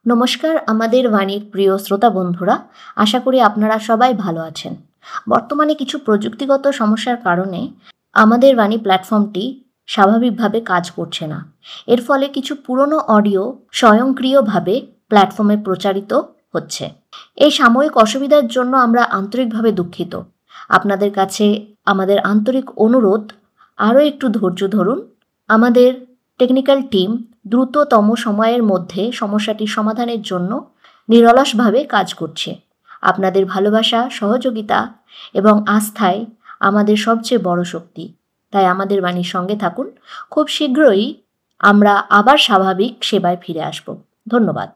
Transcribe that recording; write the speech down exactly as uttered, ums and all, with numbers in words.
নমস্কার আমাদের বাণীর প্রিয় শ্রোতা বন্ধুরা, আশা করি আপনারা সবাই ভালো আছেন। বর্তমানে কিছু প্রযুক্তিগত সমস্যার কারণে আমাদের বাণী প্ল্যাটফর্মটি স্বাভাবিকভাবে কাজ করছে না। এর ফলে কিছু পুরনো অডিও স্বয়ংক্রিয়ভাবে প্ল্যাটফর্মে প্রচারিত হচ্ছে। এই সাময়িক অসুবিধার জন্য আমরা আন্তরিকভাবে দুঃখিত। আপনাদের কাছে আমাদের আন্তরিক অনুরোধ, আরও একটু ধৈর্য ধরুন। আমাদের টেকনিক্যাল টিম দ্রুততম সময়ের মধ্যে সমস্যাটি সমাধানের জন্য নিরলসভাবে কাজ করছে। আপনাদের ভালোবাসা, সহযোগিতা এবং আস্থাই আমাদের সবচেয়ে বড় শক্তি। তাই আমাদের বাণীর সঙ্গে থাকুন। খুব শীঘ্রই আমরা আবার স্বাভাবিক সেবায় ফিরে আসব। ধন্যবাদ।